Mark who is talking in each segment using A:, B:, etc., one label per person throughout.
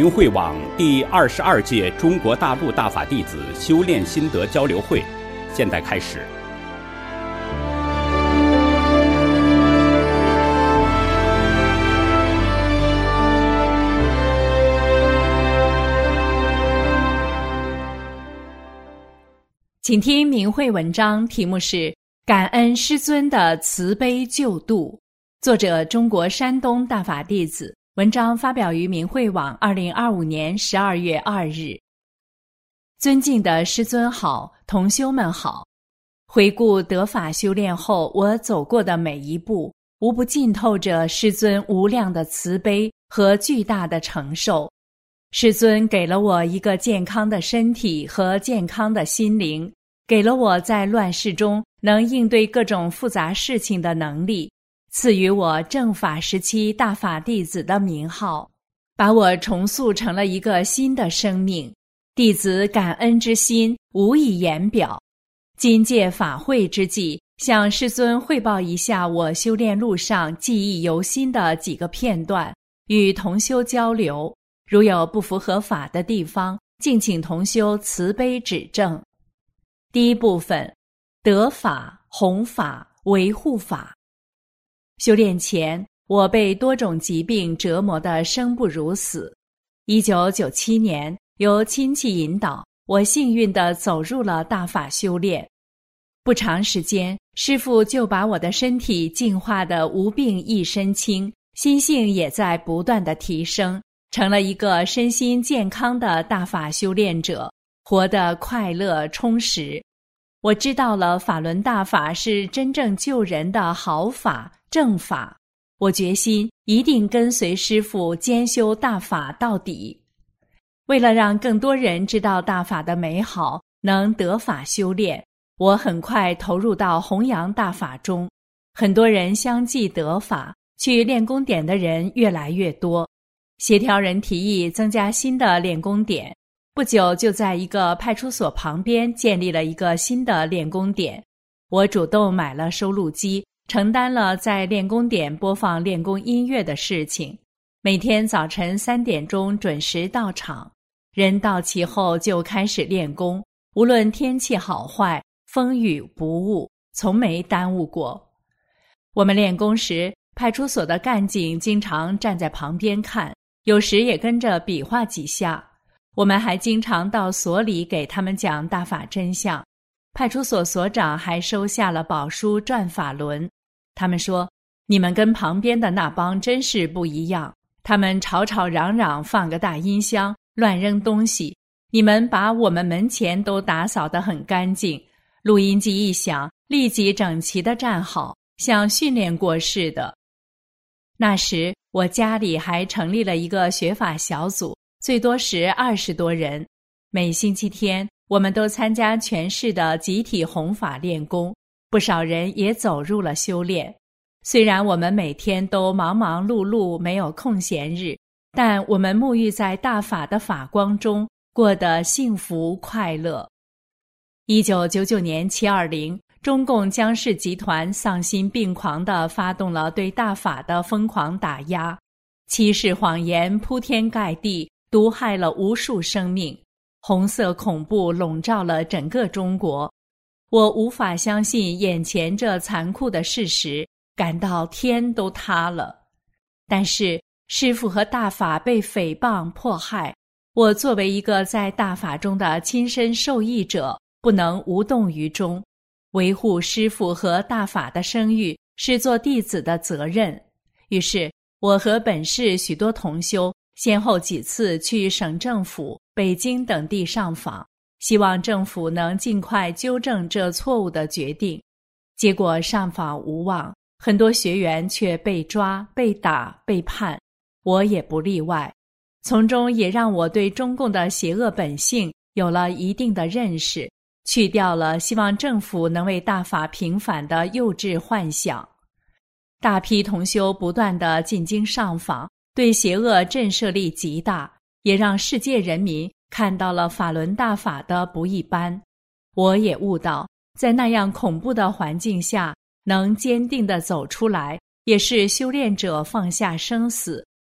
A: 明慧网第22届中国大陆大法弟子修炼心得交流会现在开始。
B: 请听明慧文章，题目是《感恩师尊的慈悲救度》，作者中国山东大法弟子，文章发表于明慧网2025年12月2日。尊敬的师尊好，同修们好。回顾得法修炼后我走过的每一步，无不浸透着师尊无量的慈悲和巨大的承受。师尊给了我一个健康的身体和健康的心灵，给了我在乱世中能应对各种复杂事情的能力，赐予我正法时期大法弟子的名号，把我重塑成了一个新的生命。弟子感恩之心无以言表。今借法会之际，向师尊汇报一下我修炼路上记忆犹新的几个片段，与同修交流。如有不符合法的地方，敬请同修慈悲指正。第一部分，得法、弘法、维护法。修炼前，我被多种疾病折磨得生不如死。1997年，由亲戚引导，我幸运地走入了大法修炼。不长时间，师父就把我的身体净化得无病一身轻，心性也在不断地提升，成了一个身心健康的大法修炼者，活得快乐充实。我知道了法轮大法是真正救人的好法、正法，我决心一定跟随师父兼修大法到底。为了让更多人知道大法的美好，能得法修炼，我很快投入到弘扬大法中。很多人相继得法，去练功点的人越来越多。协调人提议增加新的练功点，不久就在一个派出所旁边建立了一个新的练功点。我主动买了收录机，承担了在练功点播放练功音乐的事情。每天早晨3点钟准时到场，人到齐后就开始练功，无论天气好坏，风雨不误，从没耽误过。我们练功时，派出所的干警经常站在旁边看，有时也跟着比划几下。我们还经常到所里给他们讲大法真相。派出所所长还收下了宝书转法轮。他们说，你们跟旁边的那帮真是不一样，他们吵吵嚷嚷，放个大音箱，乱扔东西，你们把我们门前都打扫得很干净，录音机一响，立即整齐地站好，像训练过似的。那时我家里还成立了一个学法小组，最多时20多人。每星期天我们都参加全市的集体弘法练功，不少人也走入了修炼。虽然我们每天都忙忙碌碌，没有空闲日，但我们沐浴在大法的法光中，过得幸福快乐。1999年720，中共江氏集团丧心病狂地发动了对大法的疯狂打压，欺世谎言铺天盖地，毒害了无数生命，红色恐怖笼罩了整个中国。我无法相信眼前这残酷的事实，感到天都塌了。但是师父和大法被诽谤迫害，我作为一个在大法中的亲身受益者，不能无动于衷。维护师父和大法的声誉是做弟子的责任。于是我和本市许多同修先后几次去省政府、北京等地上访，希望政府能尽快纠正这错误的决定。结果上访无望，很多学员却被抓、被打、被判，我也不例外。从中也让我对中共的邪恶本性有了一定的认识，去掉了希望政府能为大法平反的幼稚幻想。大批同修不断地进京上访，对邪恶震慑力极大，也让世界人民看到了法轮大法的不一般。我也悟到，在那样恐怖的环境下，能坚定地走出来，也是修炼者放下生死，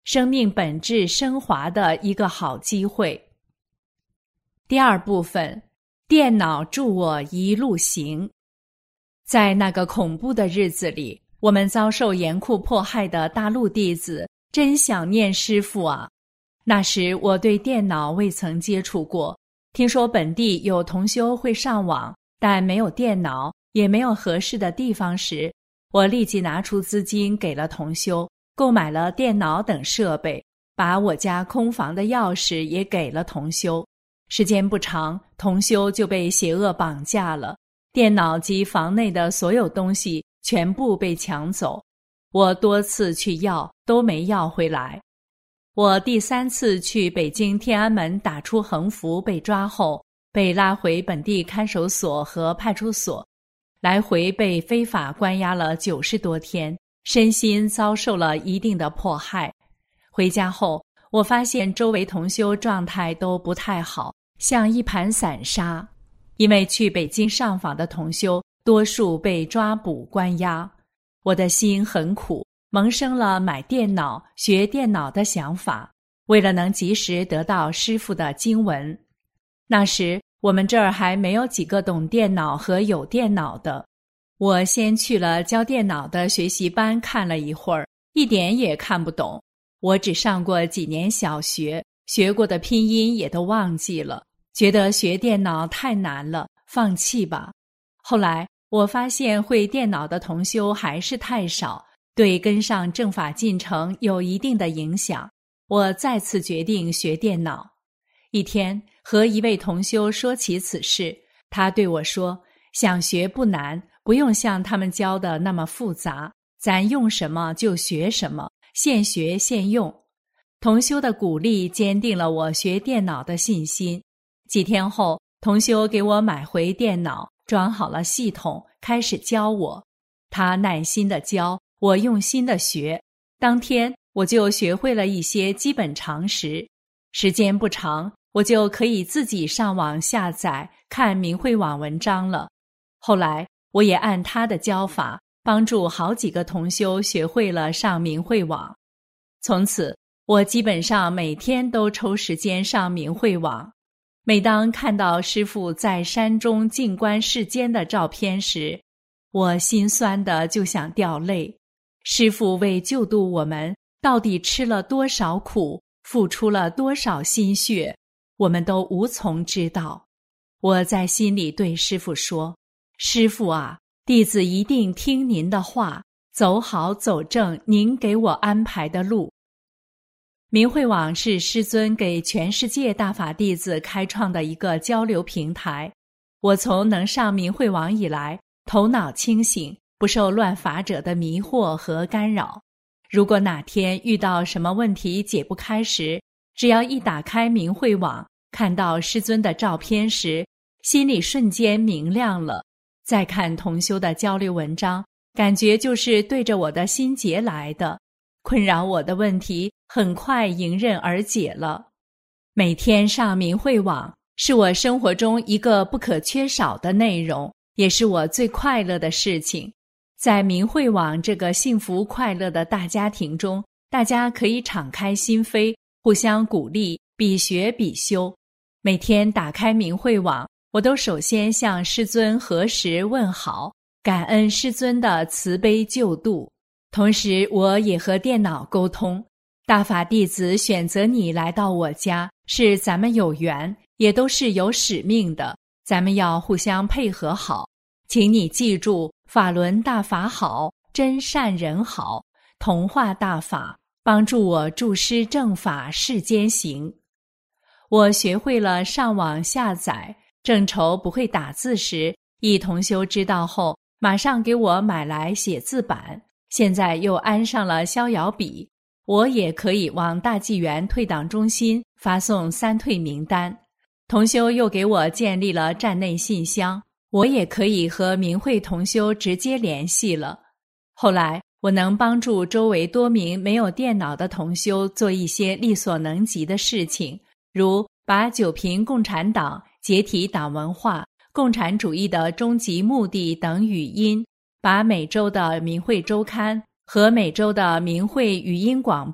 B: 生命本质升华的一个好机会。第二部分，电脑助我一路行。在那个恐怖的日子里，我们遭受严酷迫害的大陆弟子真想念师父啊！那时我对电脑未曾接触过，听说本地有同修会上网，但没有电脑，也没有合适的地方时，我立即拿出资金给了同修，购买了电脑等设备，把我家空房的钥匙也给了同修。时间不长，同修就被邪恶绑架了，电脑及房内的所有东西全部被抢走，我多次去要都没要回来。我第3次去北京天安门打出横幅被抓后，被拉回本地看守所和派出所，来回被非法关押了90多天，身心遭受了一定的迫害。回家后，我发现周围同修状态都不太好，像一盘散沙。因为去北京上访的同修多数被抓捕关押，我的心很苦，萌生了买电脑学电脑的想法，为了能及时得到师父的经文。那时我们这儿还没有几个懂电脑和有电脑的，我先去了教电脑的学习班看了一会儿，一点也看不懂。我只上过几年小学，学过的拼音也都忘记了，觉得学电脑太难了，放弃吧。后来我发现会电脑的同修还是太少，对跟上正法进程有一定的影响。我再次决定学电脑。一天和一位同修说起此事，他对我说，想学不难，不用像他们教的那么复杂，咱用什么就学什么，现学现用。同修的鼓励坚定了我学电脑的信心。几天后，同修给我买回电脑，装好了系统，开始教我。他耐心地教，我用心地学。当天我就学会了一些基本常识。时间不长，我就可以自己上网下载看明慧网文章了。后来我也按他的教法，帮助好几个同修学会了上明慧网。从此我基本上每天都抽时间上明慧网。每当看到师父在山中静观世间的照片时，我心酸的就想掉泪。师父为救度我们，到底吃了多少苦，付出了多少心血，我们都无从知道。我在心里对师父说，师父啊，弟子一定听您的话，走好走正您给我安排的路。明慧网是师尊给全世界大法弟子开创的一个交流平台。我从能上明慧网以来，头脑清醒，不受乱法者的迷惑和干扰。如果哪天遇到什么问题解不开时，只要一打开明慧网，看到师尊的照片时，心里瞬间明亮了。再看同修的交流文章，感觉就是对着我的心结来的，困扰我的问题很快迎刃而解了。每天上明慧网是我生活中一个不可缺少的内容，也是我最快乐的事情。在明慧网这个幸福快乐的大家庭中，大家可以敞开心扉，互相鼓励，比学比修。每天打开明慧网，我都首先向师尊合十问好，感恩师尊的慈悲救度。同时我也和电脑沟通，大法弟子选择你来到我家，是咱们有缘，也都是有使命的，咱们要互相配合好。请你记住，法轮大法好，真善人好，同化大法，帮助我助师正法世间行。我学会了上网下载，正愁不会打字时，一同修知道后，马上给我买来写字板，现在又安上了逍遥笔，我也可以往大纪元退党中心发送3退名单。同修又给我建立了站内信箱，我也可以和明慧同修直接联系了。后来我能帮助周围多名没有电脑的同修做一些力所能及的事情，如把九评共产党、解体党文化、共产主义的终极目的等语音，把每周的明慧周刊和每周的明慧语音广播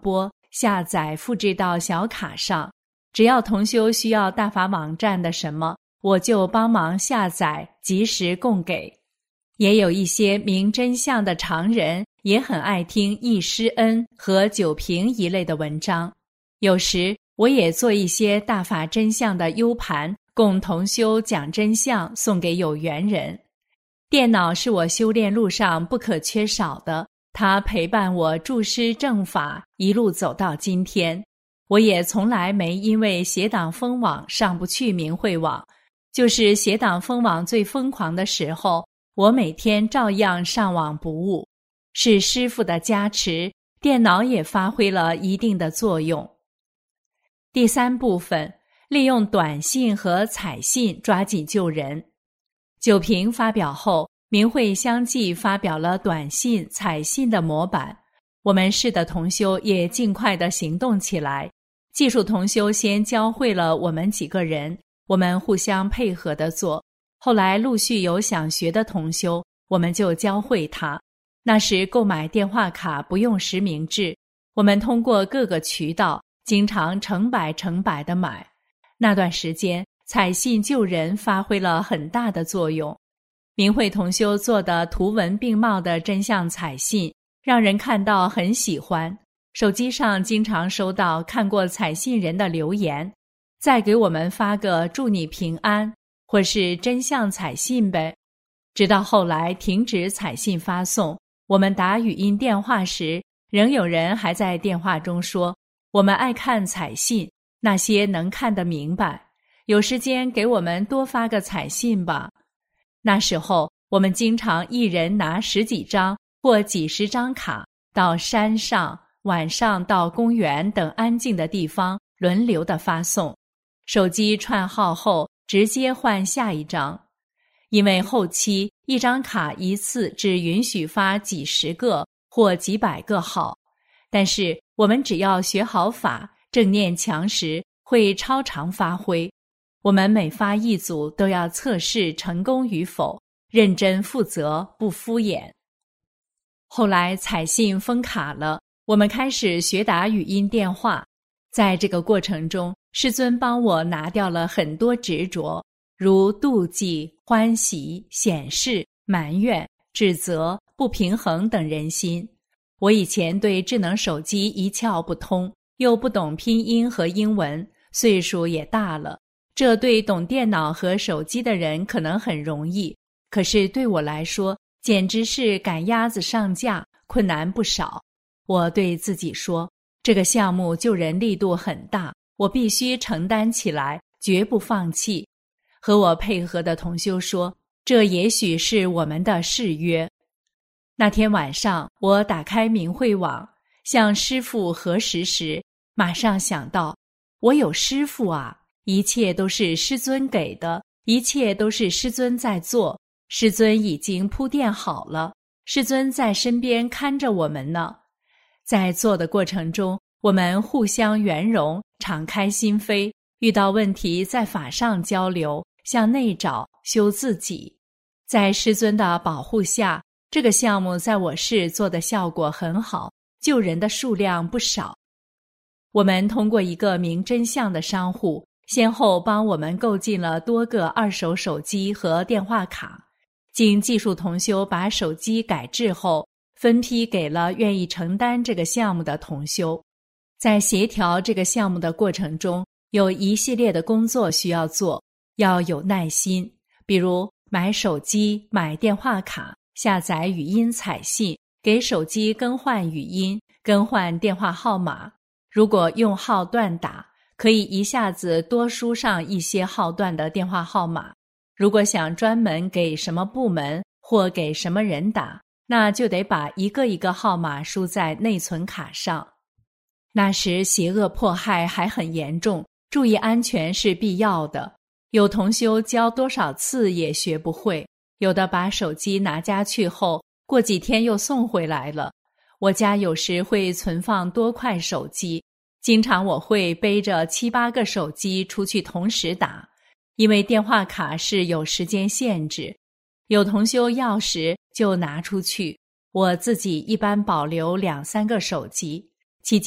B: 下载复制到小卡上，只要同修需要大法网站的什么，我就帮忙下载，及时供给。也有一些明真相的常人也很爱听易师恩和九评一类的文章，有时我也做一些大法真相的 U 盘，供同修讲真相，送给有缘人。电脑是我修炼路上不可缺少的，它陪伴我注师正法，一路走到今天。我也从来没因为邪党封网上不去明慧网，就是邪党封网最疯狂的时候，我每天照样上网不误。是师父的加持，电脑也发挥了一定的作用。第三部分，利用短信和彩信抓紧救人。九评发表后，明慧相继发表了短信、彩信的模板，我们市的同修也尽快地行动起来。技术同修先教会了我们几个人，我们互相配合地做，后来陆续有想学的同修，我们就教会他。那时购买电话卡不用实名制，我们通过各个渠道，经常成百地买。那段时间彩信救人发挥了很大的作用。明慧同修做的图文并茂的真相彩信，让人看到很喜欢。手机上经常收到看过彩信人的留言，再给我们发个祝你平安，或是真相彩信呗。直到后来停止彩信发送，我们打语音电话时，仍有人还在电话中说，我们爱看彩信，那些能看得明白，有时间给我们多发个彩信吧。那时候我们经常一人拿10几张或几十张卡，到山上，晚上到公园等安静的地方轮流的发送。手机串号后直接换下一张。因为后期一张卡一次只允许发几十个或几百个号，但是我们只要学好法，正念强时，会超常发挥。我们每发一组都要测试成功与否，认真负责，不敷衍。后来彩信封卡了，我们开始学打语音电话。在这个过程中，师尊帮我拿掉了很多执着，如妒忌、欢喜、显示、埋怨、指责、不平衡等人心。我以前对智能手机一窍不通，又不懂拼音和英文，岁数也大了，这对懂电脑和手机的人可能很容易，可是对我来说简直是赶鸭子上架，困难不少。我对自己说，这个项目救人力度很大，我必须承担起来，绝不放弃。和我配合的同修说，这也许是我们的誓约。那天晚上，我打开明慧网，向师父核实时，马上想到，我有师父啊，一切都是师尊给的，一切都是师尊在做，师尊已经铺垫好了，师尊在身边看着我们呢。在做的过程中，我们互相圆融，敞开心扉，遇到问题在法上交流，向内找，修自己。在师尊的保护下，这个项目在我市做的效果很好，救人的数量不少。我们通过一个明真相的商户，先后帮我们购进了多个二手手机和电话卡，经技术同修把手机改制后，分批给了愿意承担这个项目的同修。在协调这个项目的过程中，有一系列的工作需要做，要有耐心，比如买手机、买电话卡、下载语音彩信，给手机更换语音、更换电话号码。如果用号断打，可以一下子多输上一些号段的电话号码。如果想专门给什么部门或给什么人打，那就得把一个一个号码输在内存卡上。那时邪恶迫害还很严重，注意安全是必要的。有同修教多少次也学不会，有的把手机拿家去后，过几天又送回来了。我家有时会存放多块手机，经常我会背着7、8个手机出去同时打，因为电话卡是有时间限制。有同修要时就拿出去，我自己一般保留2、3个手机。期间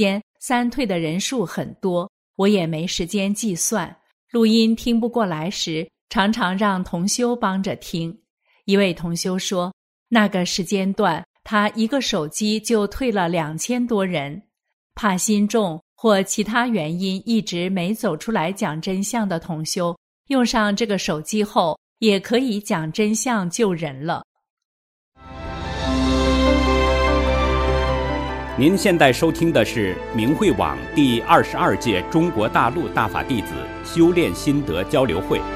B: 三退的人数很多，我也没时间计算。录音听不过来时，常常让同修帮着听。一位同修说，那个时间段他一个手机就退了2000多人。怕心重或其他原因一直没走出来讲真相的同修，用上这个手机后也可以讲真相救人了。
A: 您现在收听的是明慧网第22届中国大陆大法弟子修炼心得交流会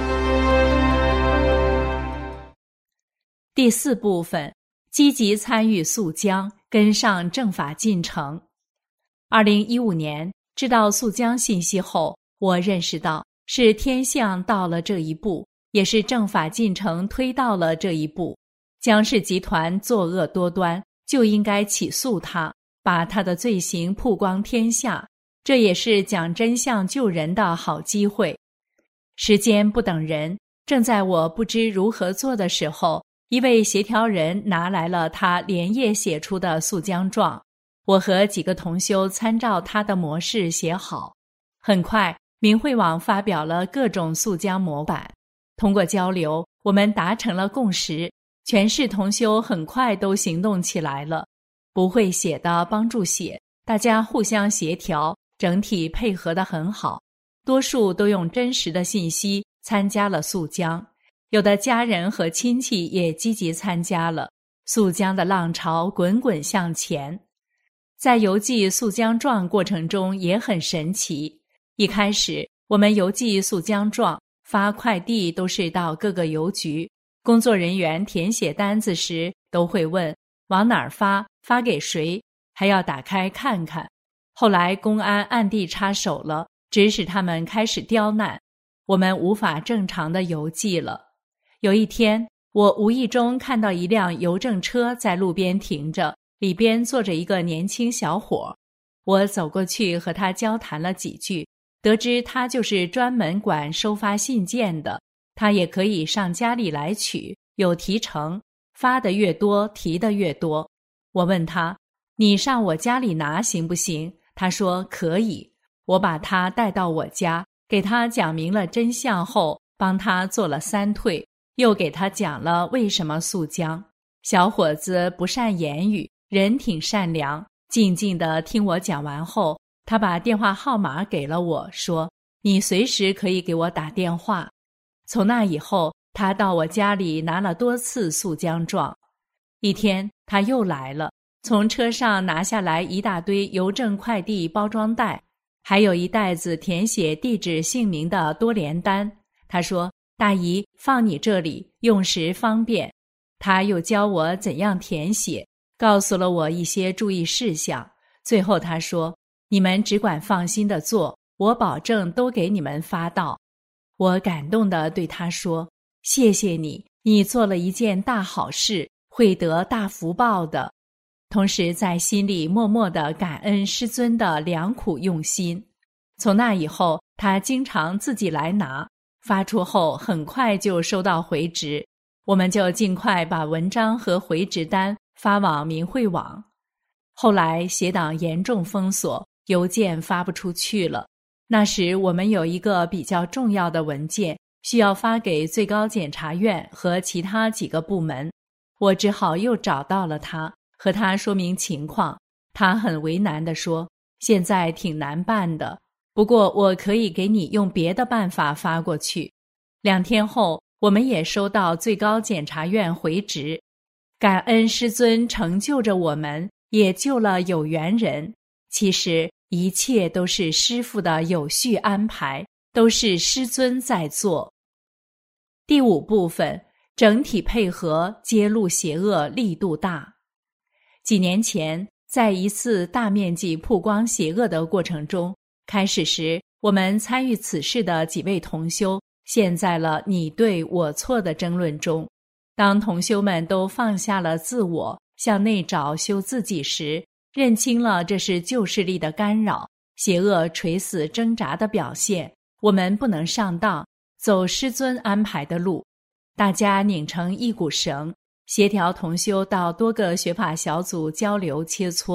B: 第4部分，积极参与肃江，跟上正法进程。2015年知道肃江信息后，我认识到是天象到了这一步，也是正法进程推到了这一步。江氏集团作恶多端，就应该起诉他，把他的罪行曝光天下，这也是讲真相救人的好机会。时间不等人，正在我不知如何做的时候，一位协调人拿来了他连夜写出的肃江状，我和几个同修参照他的模式写好。很快，明慧网发表了各种肃江模板，通过交流，我们达成了共识，全市同修很快都行动起来了。不会写的帮助写，大家互相协调，整体配合得很好，多数都用真实的信息参加了肃江，有的家人和亲戚也积极参加了，肃江的浪潮滚滚向前。在邮寄肃江状过程中也很神奇，一开始我们邮寄肃江状发快递都是到各个邮局，工作人员填写单子时都会问往哪儿发，发给谁，还要打开看看。后来公安暗地插手了，指使他们开始刁难，我们无法正常的邮寄了。有一天，我无意中看到一辆邮政车在路边停着，里边坐着一个年轻小伙。我走过去和他交谈了几句，得知他就是专门管收发信件的，他也可以上家里来取，有提成，发的越多提的越多。我问他，你上我家里拿行不行？他说可以。我把他带到我家，给他讲明了真相后，帮他做了3退，又给他讲了为什么肃江。小伙子不善言语，人挺善良，静静地听我讲完后，他把电话号码给了我，说你随时可以给我打电话。从那以后，他到我家里拿了多次肃江状。一天他又来了，从车上拿下来一大堆邮政快递包装袋，还有一袋子填写地址姓名的多联单。他说，大姨，放你这里，用时方便。他又教我怎样填写，告诉了我一些注意事项。最后他说，你们只管放心地做，我保证都给你们发到。我感动地对他说，谢谢你，你做了一件大好事，会得大福报的。同时在心里默默地感恩师尊的良苦用心。从那以后，他经常自己来拿，发出后很快就收到回执，我们就尽快把文章和回执单发往明慧网。后来协党严重封锁，邮件发不出去了。那时我们有一个比较重要的文件需要发给最高检察院和其他几个部门，我只好又找到了他，和他说明情况。他很为难地说，现在挺难办的，不过我可以给你用别的办法发过去。2天后，我们也收到最高检察院回执。感恩师尊成就着我们，也救了有缘人。其实一切都是师父的有序安排，都是师尊在做。第5部分，整体配合，揭露邪恶力度大。几年前，在一次大面积曝光邪恶的过程中，开始时我们参与此事的几位同修陷在了你对我错的争论中。当同修们都放下了自我，向内找修自己时，认清了这是旧势力的干扰，邪恶垂死挣扎的表现，我们不能上当，走师尊安排的路。大家拧成一股绳，协调同修到多个学法小组交流切磋，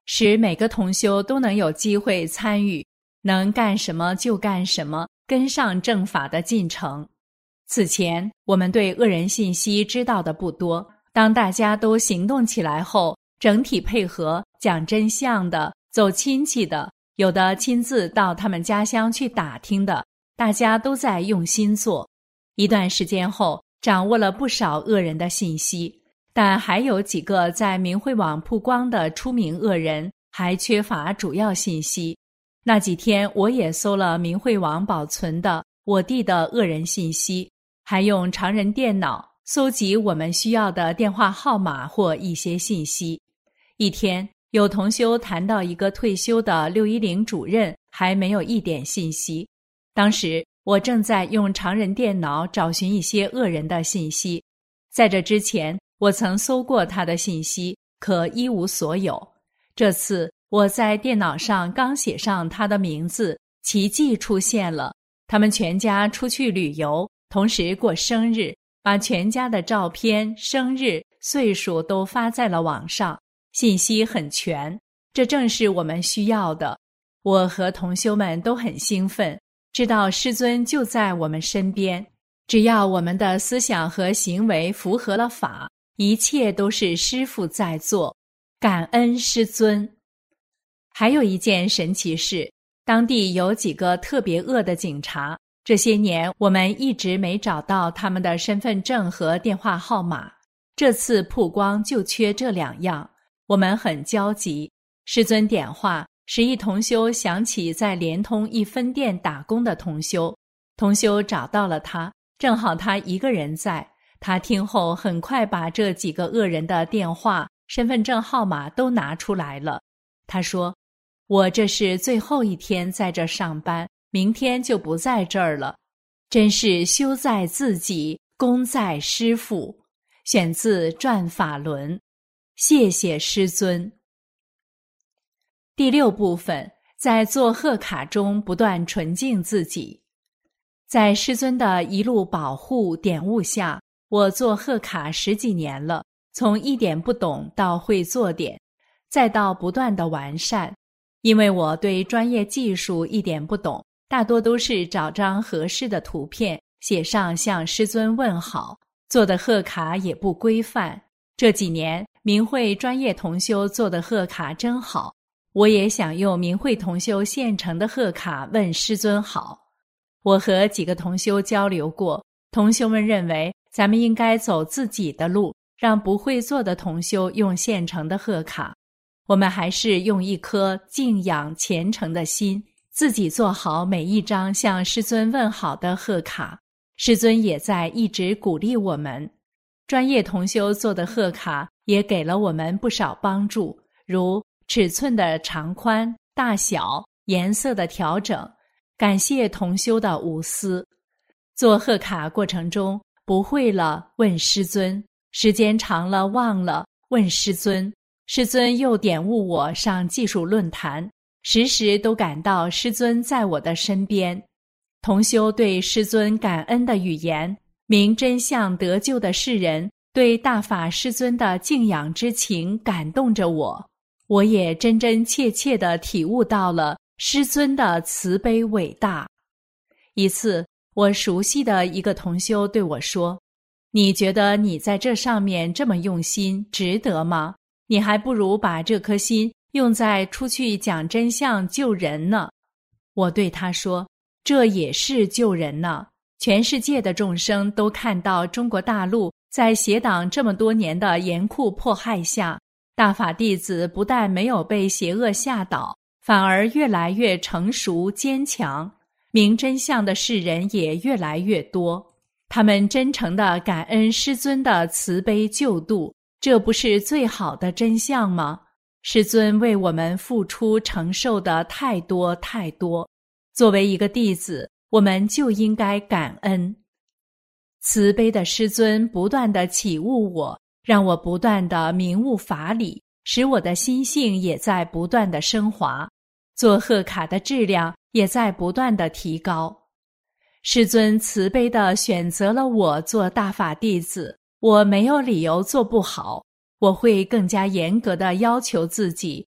B: 使每个同修都能有机会参与，能干什么就干什么，跟上正法的进程。此前，我们对恶人信息知道的不多，当大家都行动起来后，整体配合，讲真相的，走亲戚的，有的亲自到他们家乡去打听的，大家都在用心做。一段时间后，掌握了不少恶人的信息，但还有几个在明慧网曝光的出名恶人还缺乏主要信息。那几天我也搜了明慧网保存的我弟的恶人信息，还用常人电脑搜集我们需要的电话号码或一些信息。一天，有同修谈到一个退休的610主任还没有一点信息。当时我正在用常人电脑找寻一些恶人的信息，在这之前我曾搜过他的信息，可一无所有。这次我在电脑上刚写上他的名字，奇迹出现了，他们全家出去旅游，同时过生日，把全家的照片、生日、岁数都发在了网上，信息很全，这正是我们需要的。我和同修们都很兴奋，知道师尊就在我们身边，只要我们的思想和行为符合了法，一切都是师父在做，感恩师尊。还有一件神奇事，当地有几个特别恶的警察，这些年我们一直没找到他们的身份证和电话号码，这次曝光就缺这2样，我们很焦急。师尊点化，使一同修想起在联通一分店打工的同修，同修找到了他，正好他一个人在。他听后很快把这几个恶人的电话、身份证号码都拿出来了。他说，我这是最后一天在这上班，明天就不在这儿了，真是修在自己，功在师父。选自《转法轮》，谢谢师尊。第6部分，在做贺卡中不断纯净自己。在师尊的一路保护点悟下，我做贺卡10几年了，从一点不懂到会做点，再到不断的完善。因为我对专业技术一点不懂，大多都是找张合适的图片，写上向师尊问好，做的贺卡也不规范。这几年明慧专业同修做的贺卡真好，我也想用明慧同修现成的贺卡问师尊好。我和几个同修交流过，同修们认为咱们应该走自己的路，让不会做的同修用现成的贺卡。我们还是用一颗敬仰虔诚的心，自己做好每一张向师尊问好的贺卡。师尊也在一直鼓励我们。专业同修做的贺卡也给了我们不少帮助，如尺寸的长宽、大小、颜色的调整，感谢同修的无私。做贺卡过程中，不会了问师尊，时间长了忘了问师尊，师尊又点悟我上技术论坛，时时都感到师尊在我的身边。同修对师尊感恩的语言，明真相得救的世人对大法师尊的敬仰之情感动着我，我也真真切切地体悟到了师尊的慈悲伟大。一次，我熟悉的一个同修对我说，你觉得你在这上面这么用心，值得吗？你还不如把这颗心用在出去讲真相救人呢。我对他说，这也是救人呢。全世界的众生都看到中国大陆在邪党这么多年的严酷迫害下，大法弟子不但没有被邪恶吓倒，反而越来越成熟坚强，明真相的世人也越来越多。他们真诚地感恩师尊的慈悲救度，这不是最好的真相吗？师尊为我们付出承受的太多太多，作为一个弟子，我们就应该感恩。慈悲的师尊不断地启悟我，让我不断地明悟法理，使我的心性也在不断地升华，做贺卡的质量也在不断地提高。师尊慈悲地选择了我做大法弟子，我没有理由做不好，我会更加严格地要求自己，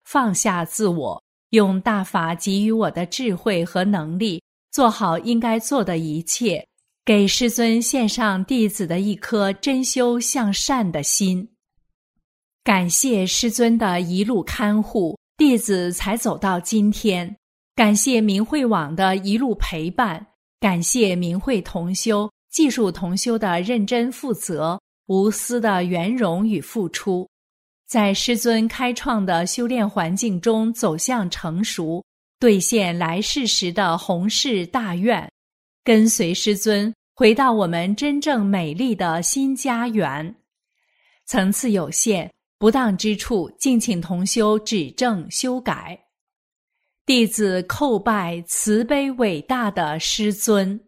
B: 放下自我，用大法给予我的智慧和能力，做好应该做的一切，给师尊献上弟子的一颗真修向善的心。感谢师尊的一路看护，弟子才走到今天。感谢明慧网的一路陪伴，感谢明慧同修、技术同修的认真负责、无私的圆融与付出，在师尊开创的修炼环境中走向成熟，兑现来世时的宏誓大愿，跟随师尊回到我们真正美丽的新家园。层次有限，不当之处敬请同修指正修改。弟子叩拜慈悲伟大的师尊。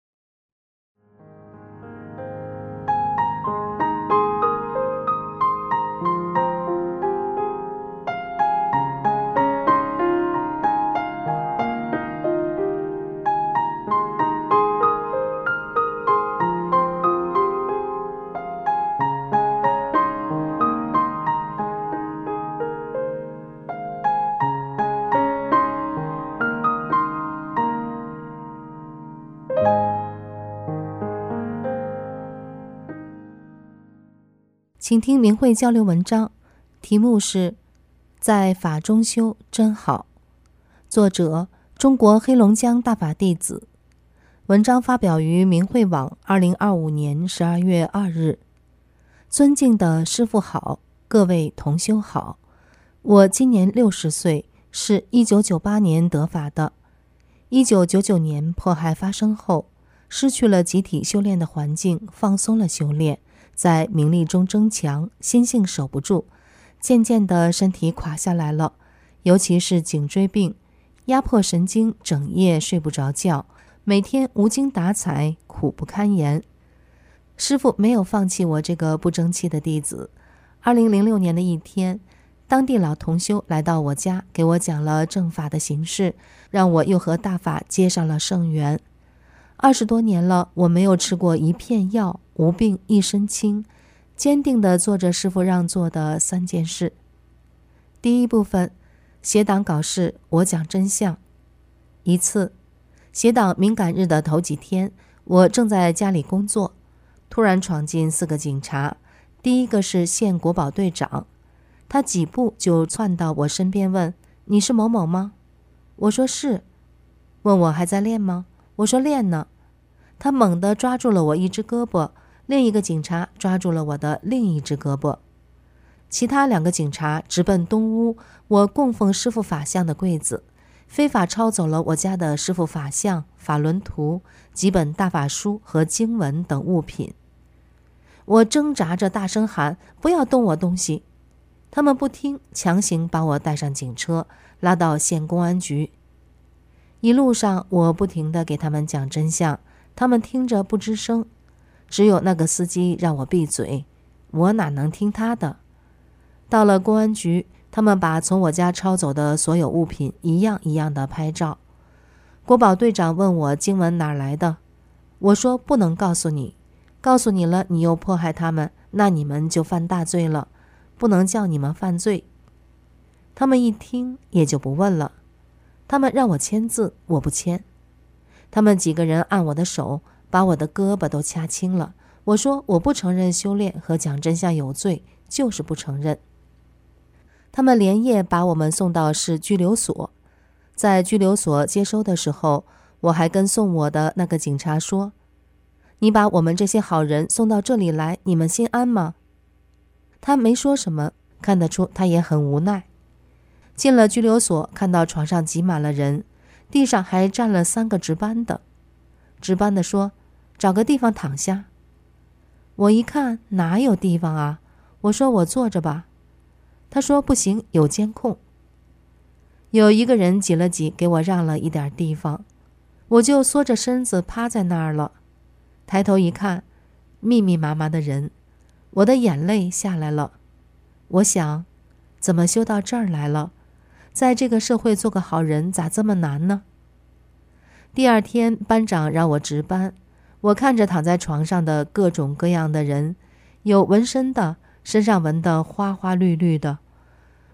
C: 请听明慧交流文章，题目是在法中修真好，作者中国黑龙江大法弟子。文章发表于明慧网2025年12月2日。尊敬的师父好，各位同修好。我今年60岁，是1998年得法的。1999年迫害发生后，失去了集体修炼的环境，放松了修炼，在名利中争强，心性守不住，渐渐的身体垮下来了，尤其是颈椎病，压迫神经，整夜睡不着觉，每天无精打采，苦不堪言。师父没有放弃我这个不争气的弟子。2006年的一天，当地老同修来到我家，给我讲了正法的形式，让我又和大法接上了圣缘。20多年了，我没有吃过一片药，无病一身轻，坚定地做着师父让做的3件事。第一部分，协党搞事，我讲真相。一次，协党敏感日的头几天，我正在家里工作，突然闯进4个警察。第一个是县国保队长，他几步就窜到我身边问：“你是某某吗？”我说是。问我还在练吗？我说练呢。他猛地抓住了我一只胳膊，另一个警察抓住了我的另一只胳膊。其他2个警察直奔东屋我供奉师父法像的柜子，非法抄走了我家的师父法像、法轮图、几本大法书和经文等物品。我挣扎着大声喊：“不要动我东西！”他们不听，强行把我带上警车，拉到县公安局。一路上，我不停地给他们讲真相，他们听着不吱声，只有那个司机让我闭嘴，我哪能听他的？到了公安局，他们把从我家抄走的所有物品一样一样的拍照。国保队长问我经文哪来的，我说不能告诉你，告诉你了你又迫害他们，那你们就犯大罪了，不能叫你们犯罪。他们一听也就不问了，他们让我签字，我不签。他们几个人按我的手，把我的胳膊都掐青了。我说我不承认修炼和讲真相有罪，就是不承认。他们连夜把我们送到市拘留所。在拘留所接收的时候，我还跟送我的那个警察说：“你把我们这些好人送到这里来，你们心安吗？”他没说什么，看得出他也很无奈。进了拘留所，看到床上挤满了人，地上还站了3个值班的。值班的说：“找个地方躺下。”我一看哪有地方啊，我说我坐着吧。他说不行，有监控。有一个人挤了挤，给我让了一点地方，我就缩着身子趴在那儿了。抬头一看，密密麻麻的人，我的眼泪下来了。我想，怎么修到这儿来了？在这个社会做个好人咋这么难呢？第2天班长让我值班，我看着躺在床上的各种各样的人，有纹身的，身上纹的花花绿绿的。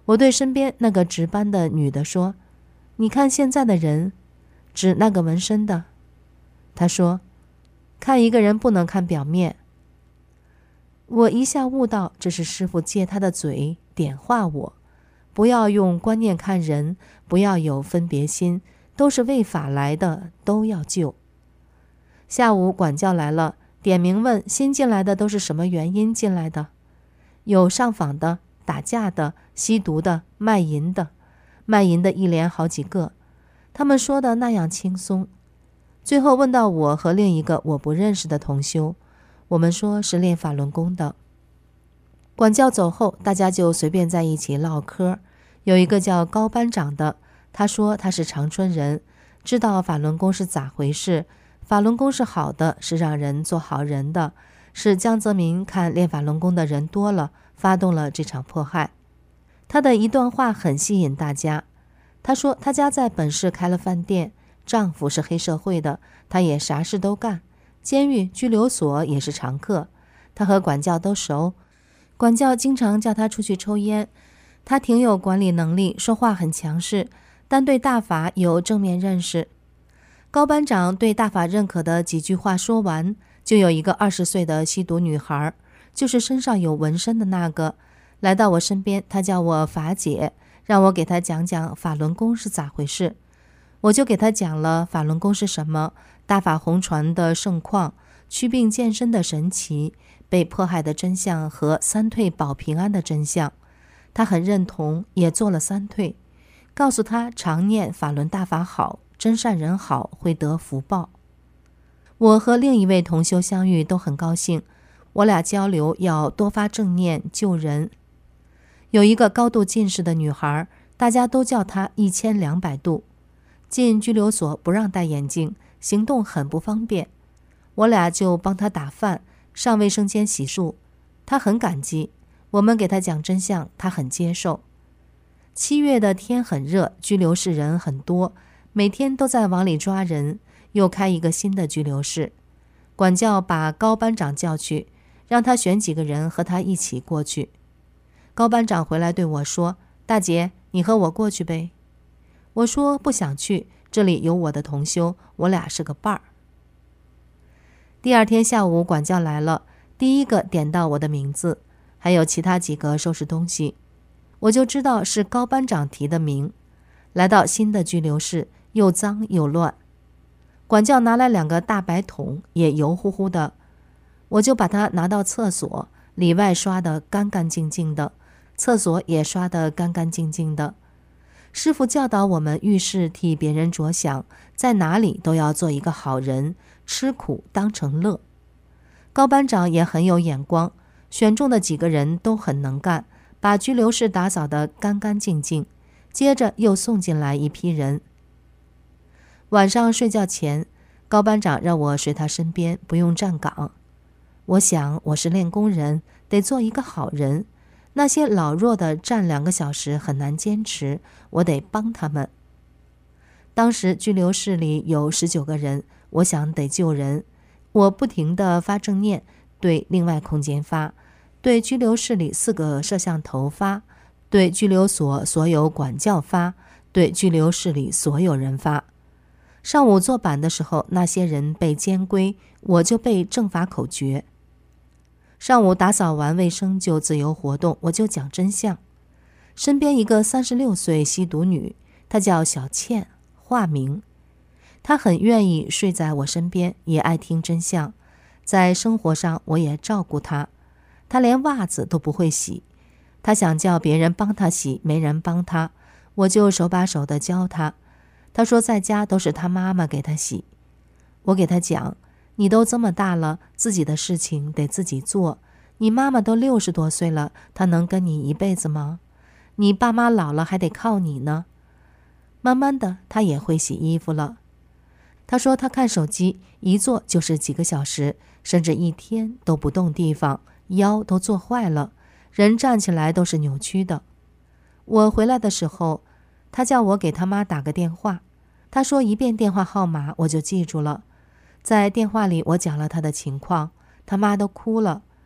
C: 我对身边那个值班的女的说：“你看现在的人，指那个纹身的。”她说：“看一个人不能看表面。”我一下悟到，这是师父借他的嘴点化我，不要用观念看人，不要有分别心，都是为法来的，都要救。下午管教来了，点名问新进来的都是什么原因进来的，有上访的、打架的、吸毒的、卖淫的，卖淫的一连好几个，他们说的那样轻松。最后问到我和另一个我不认识的同修，我们说是练法轮功的。管教走后，大家就随便在一起唠嗑。有一个叫高班长的，他说他是长春人，知道法轮功是咋回事，法轮功是好的，是让人做好人的，是江泽民看练法轮功的人多了，发动了这场迫害。他的一段话很吸引大家，他说他家在本市开了饭店，丈夫是黑社会的，他也啥事都干，监狱拘留所也是常客，他和管教都熟，管教经常叫他出去抽烟，他挺有管理能力，说话很强势，但对大法有正面认识。高班长对大法认可的几句话说完，就有一个20岁的吸毒女孩，就是身上有纹身的那个，来到我身边，她叫我法姐，让我给她讲讲法轮功是咋回事。我就给她讲了法轮功是什么，大法红传的盛况，祛病健身的神奇，被迫害的真相和三退保平安的真相。她很认同，也做了3退，告诉她常念法轮大法好，真善人好，会得福报。我和另一位同修相遇都很高兴，我俩交流要多发正念救人。有一个高度近视的女孩，大家都叫她1200度，进拘留所不让戴眼镜，行动很不方便，我俩就帮她打饭，上卫生间洗漱，她很感激，我们给她讲真相，她很接受。7月的天很热，拘留室人很多，每天都在往里抓人，又开一个新的拘留室。管教把高班长叫去，让他选几个人和他一起过去。高班长回来对我说：“大姐，你和我过去呗。”我说不想去，这里有我的同修，我俩是个伴儿。第2天下午管教来了，第一个点到我的名字，还有其他几个收拾东西，我就知道是高班长提的名。来到新的拘留室，又脏又乱，管教拿来2个大白桶，也油乎乎的，我就把它拿到厕所，里外刷得干干净净的，厕所也刷得干干净净的。师父教导我们遇事替别人着想，在哪里都要做一个好人，吃苦当成乐。高班长也很有眼光，选中的几个人都很能干，把拘留室打扫得干干净净，接着又送进来一批人。晚上睡觉前，高班长让我睡他身边，不用站岗。我想我是练功人，得做一个好人，那些老弱的站2个小时很难坚持，我得帮他们。当时拘留室里有19个人，我想得救人，我不停地发正念，对另外空间发，对拘留室里4个摄像头发，对拘留所所有管教发，对拘留室里所有人发。上午做板的时候，那些人背监规，我就背正法口诀。上午打扫完卫生就自由活动，我就讲真相。身边一个36岁吸毒女，她叫小倩，化名。她很愿意睡在我身边，也爱听真相。在生活上我也照顾她，她连袜子都不会洗，她想叫别人帮她洗，没人帮她，我就手把手地教她。她说在家都是她妈妈给她洗。我给她讲，你都这么大了，自己的事情得自己做，你妈妈都60多岁了，她能跟你一辈子吗？你爸妈老了还得靠你呢。慢慢的她也会洗衣服了。她说她看手机一坐就是几个小时，甚至一天都不动地方，腰都坐坏了，人站起来都是扭曲的。我回来的时候，她叫我给她妈打个电话，她说一遍电话号码我就记住了。在电话里我讲了她的情况，她妈都哭了。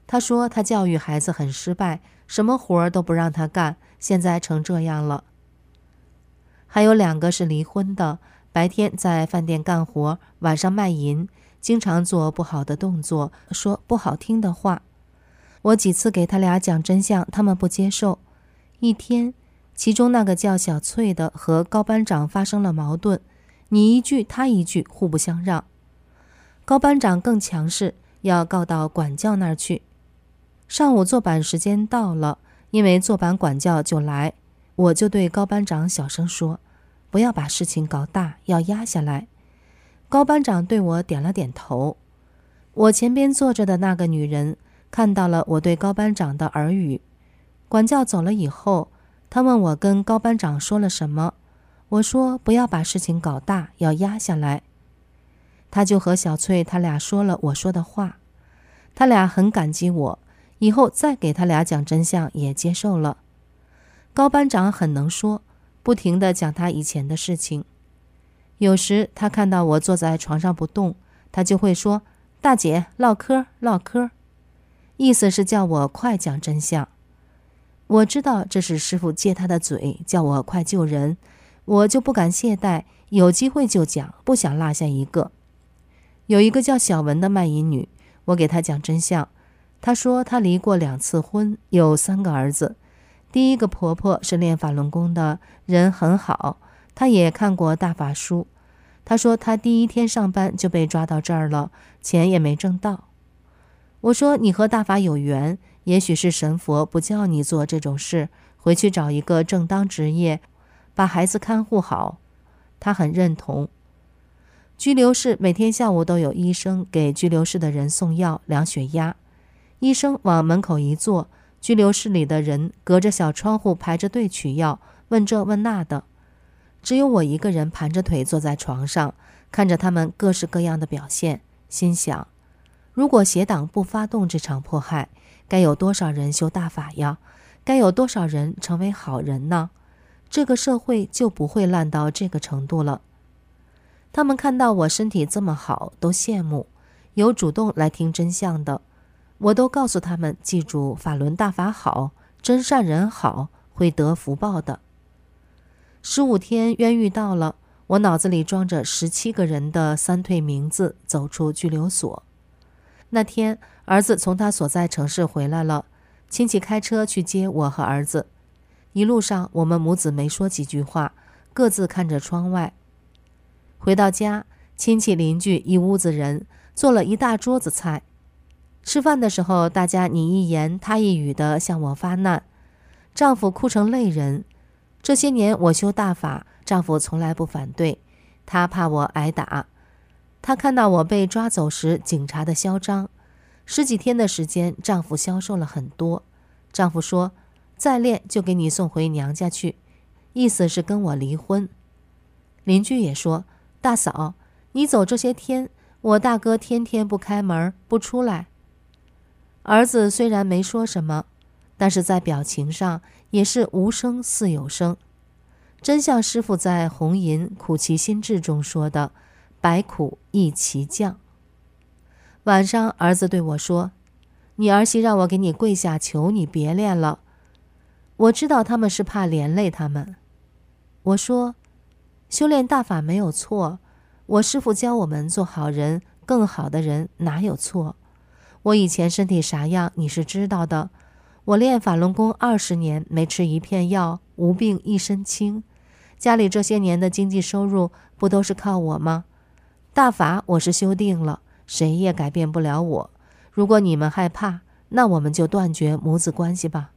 C: 他说他教育孩子很失败，什么活儿都不让他干，现在成这样了。还有2个是离婚的，白天在饭店干活，晚上卖淫，经常做不好的动作，说不好听的话。我几次给他俩讲真相，他们不接受。一天，其中那个叫小翠的和高班长发生了矛盾，你一句他一句，互不相让。高班长更强势，要告到管教那儿去。上午坐板时间到了，因为坐板管教就来，我就对高班长小声说，不要把事情搞大，要压下来。高班长对我点了点头。我前边坐着的那个女人看到了我对高班长的耳语。管教走了以后，他问我跟高班长说了什么，我说不要把事情搞大，要压下来。他就和小翠他俩说了我说的话，他俩很感激我，以后再给他俩讲真相也接受了。高班长很能说，不停地讲他以前的事情。有时他看到我坐在床上不动，他就会说，大姐，唠嗑唠嗑，意思是叫我快讲真相。我知道这是师父借他的嘴，叫我快救人，我就不敢懈怠，有机会就讲，不想落下一个。有一个叫小文的卖淫女，我给她讲真相，她说她离过2次婚，有3个儿子。第一个婆婆是练法轮功的，人很好，她也看过大法书。她说她第1天上班就被抓到这儿了，钱也没挣到。我说你和大法有缘，也许是神佛不叫你做这种事，回去找一个正当职业，把孩子看护好。她很认同。拘留室每天下午都有医生给拘留室的人送药量血压，医生往门口一坐，拘留室里的人隔着小窗户排着队取药，问这问那的。只有我一个人盘着腿坐在床上，看着他们各式各样的表现，心想，如果邪党不发动这场迫害，该有多少人修大法呀？该有多少人成为好人呢？这个社会就不会烂到这个程度了。他们看到我身体这么好，都羡慕，有主动来听真相的，我都告诉他们，记住法轮大法好，真善人好，会得福报的。15天冤狱到了，我脑子里装着17个人的3退名字，走出拘留所。那天儿子从他所在城市回来了，亲戚开车去接我和儿子。一路上我们母子没说几句话，各自看着窗外。回到家，亲戚邻居一屋子人做了一大桌子菜。吃饭的时候，大家你一言他一语的向我发难，丈夫哭成泪人。这些年我修大法，丈夫从来不反对，他怕我挨打。他看到我被抓走时警察的嚣张，10几天的时间，丈夫消瘦了很多。丈夫说，再练就给你送回娘家去，意思是跟我离婚。邻居也说，大嫂，你走这些天，我大哥天天不开门不出来。儿子虽然没说什么，但是在表情上也是无声似有声，真像师父在《红银苦其心志》中说的，百苦易其降。晚上儿子对我说，你儿媳让我给你跪下求你别练了。我知道他们是怕连累他们。我说，修炼大法没有错，我师父教我们做好人，更好的人哪有错？我以前身体啥样你是知道的，我练法轮功20年，没吃一片药，无病一身轻。家里这些年的经济收入不都是靠我吗？大法我是修定了，谁也改变不了我。如果你们害怕，那我们就断绝母子关系吧。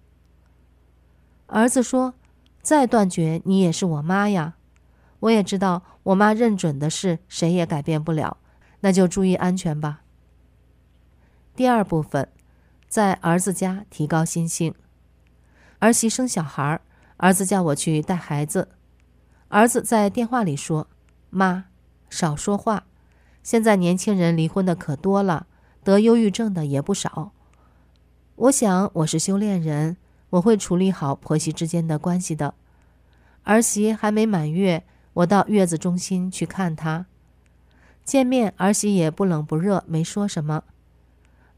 C: 儿子说，再断绝你也是我妈呀。我也知道我妈认准的事谁也改变不了，那就注意安全吧。第2部分，在儿子家提高心性。儿媳生小孩，儿子叫我去带孩子。儿子在电话里说，妈，少说话，现在年轻人离婚的可多了，得忧郁症的也不少。我想我是修炼人，我会处理好婆媳之间的关系的。儿媳还没满月，我到月子中心去看她。见面儿媳也不冷不热，没说什么。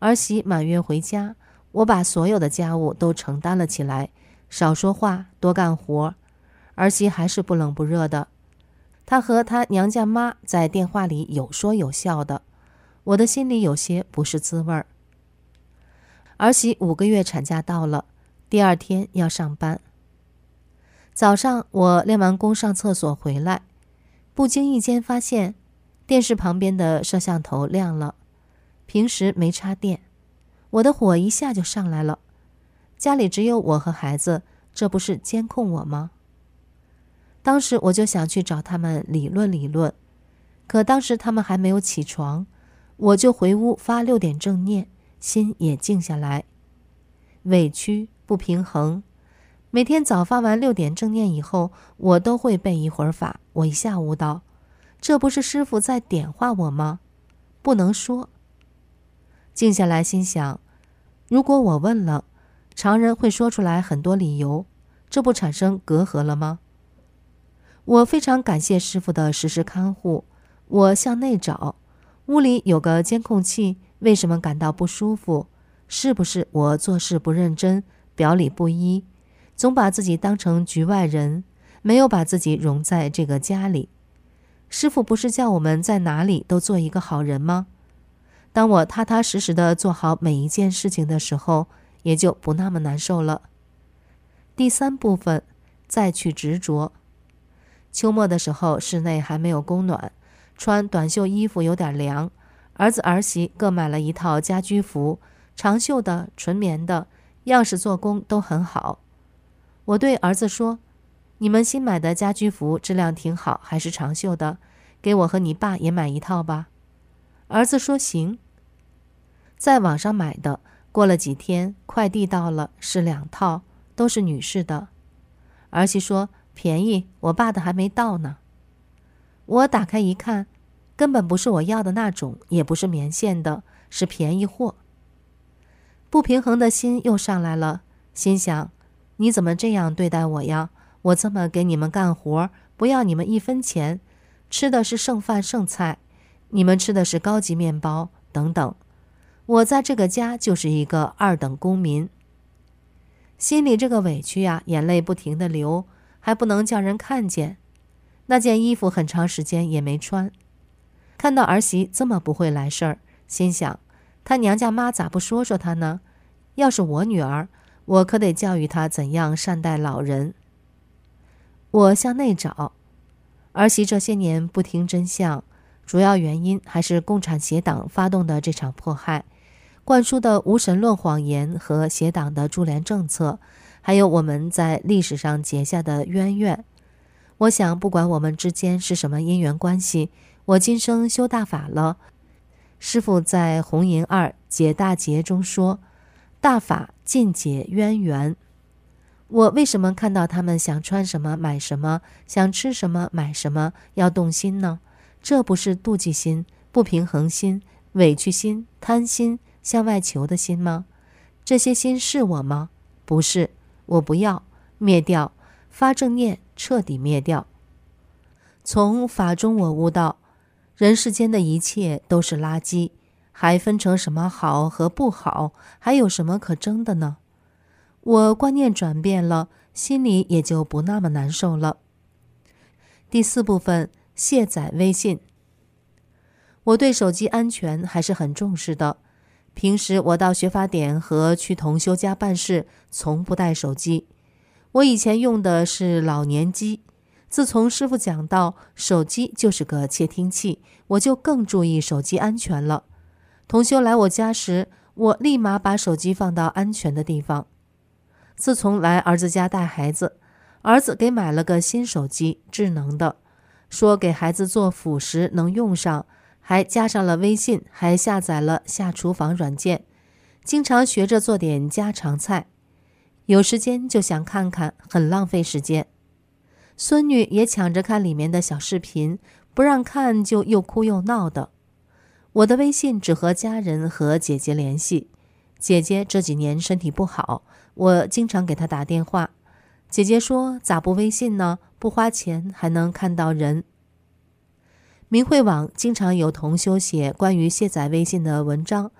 C: 儿媳满月回家，我把所有的家务都承担了起来，少说话，多干活。儿媳还是不冷不热的，她和她娘家妈在电话里有说有笑的，我的心里有些不是滋味儿。儿媳5个月产假到了，第2天要上班。早上我练完功上厕所回来，不经意间发现电视旁边的摄像头亮了，平时没插电，我的火一下就上来了。家里只有我和孩子，这不是监控我吗？当时我就想去找他们理论理论，可当时他们还没有起床，我就回屋发6点正念，心也静下来。委屈不平衡，每天早发完6点正念以后，我都会背一会儿法。我一下悟到，这不是师父在点化我吗？不能说。静下来心想，如果我问了，常人会说出来很多理由，这不产生隔阂了吗？我非常感谢师父的时时看护。我向内找，屋里有个监控器，为什么感到不舒服？是不是我做事不认真，表里不一，总把自己当成局外人，没有把自己融在这个家里？师父不是叫我们在哪里都做一个好人吗？当我踏踏实实地做好每一件事情的时候，也就不那么难受了。第3部分，再去执着。秋末的时候，室内还没有供暖，穿短袖衣服有点凉，儿子儿媳各买了一套家居服，长袖的、纯棉的，样式做工都很好。我对儿子说，你们新买的家居服质量挺好，还是长袖的，给我和你爸也买一套吧。儿子说行。在网上买的，过了几天快递到了，是2套，都是女士的。儿媳说便宜，我爸的还没到呢。我打开一看，根本不是我要的那种，也不是棉线的，是便宜货。不平衡的心又上来了，心想，你怎么这样对待我呀？我这么给你们干活，不要你们1分钱，吃的是剩饭剩菜，你们吃的是高级面包等等，我在这个家就是一个2等公民。心里这个委屈呀，眼泪不停地流，还不能叫人看见。那件衣服很长时间也没穿。看到儿媳这么不会来事儿，心想，她娘家妈咋不说说她呢？要是我女儿，我可得教育她怎样善待老人。我向内找，儿媳这些年不听真相，主要原因还是共产协党发动的这场迫害，灌输的无神论谎言和协党的株连政策，还有我们在历史上结下的渊源。我想不管我们之间是什么因缘关系，我今生修大法了。师父在红银2解大劫中说，大法尽解渊源。我为什么看到他们想穿什么买什么，想吃什么买什么要动心呢？这不是妒忌心、不平衡心、委屈心、贪心、向外求的心吗？这些心是我吗？不是，我不要，灭掉，发正念，彻底灭掉。从法中我悟到，人世间的一切都是垃圾，还分成什么好和不好，还有什么可争的呢？我观念转变了，心里也就不那么难受了。第4部分，卸载微信。我对手机安全还是很重视的，平时我到学法点和去同修家办事，从不带手机。我以前用的是老年机，自从师父讲到手机就是个窃听器，我就更注意手机安全了。同修来我家时，我立马把手机放到安全的地方。自从来儿子家带孩子，儿子给买了个新手机，智能的，说给孩子做辅食能用上，还加上了微信，还下载了下厨房软件，经常学着做点家常菜。有时间就想看看，很浪费时间。孙女也抢着看里面的小视频，不让看就又哭又闹的。我的微信只和家人和姐姐联系，姐姐这几年身体不好，我经常给她打电话。姐姐说，咋不微信呢？不花钱还能看到人。明慧网经常有同修写关于卸载微信的文章，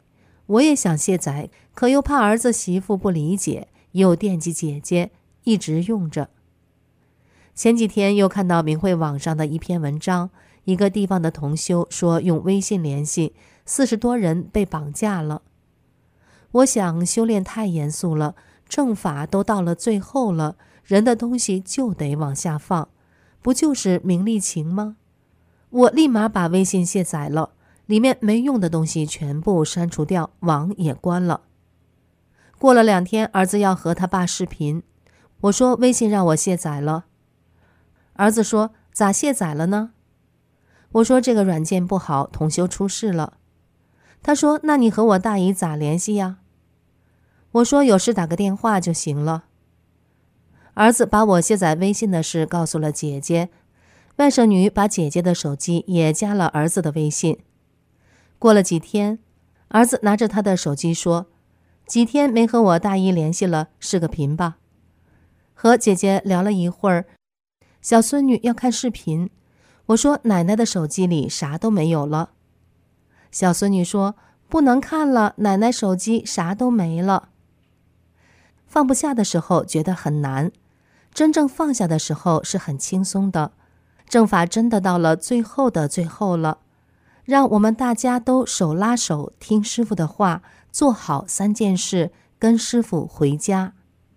C: 我也想卸载，可又怕儿子媳妇不理解，又惦记姐姐，一直用着。前几天又看到明慧网上的一篇文章，一个地方的同修说用微信联系，40多人被绑架了。我想修炼太严肃了，正法都到了最后了，人的东西就得往下放，不就是名利情吗？我立马把微信卸载了，里面没用的东西全部删除掉，网也关了。过了2天，儿子要和他爸视频，我说微信让我卸载了。儿子说咋卸载了呢？我说这个软件不好，同修出事了。他说那你和我大姨咋联系呀？我说有事打个电话就行了。儿子把我卸载微信的事告诉了姐姐，外甥女把姐姐的手机也加了儿子的微信。过了几天，儿子拿着他的手机说，几天没和我大姨联系了，视个频吧。和姐姐聊了一会儿，小孙女要看视频，我说奶奶的手机里啥都没有了。小孙女说不能看了，奶奶手机啥都没了。放不下的时候觉得很难，真正放下的时候是很轻松的。正法真的到了最后的最后了，让我们大家都手拉手，听师父的话，做好3件事，跟师父回家。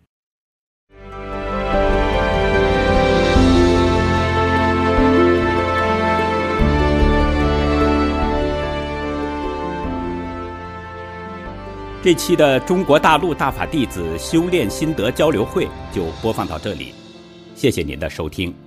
A: 这期的中国大陆大法弟子修炼心得交流会就播放到这里，谢谢您的收听。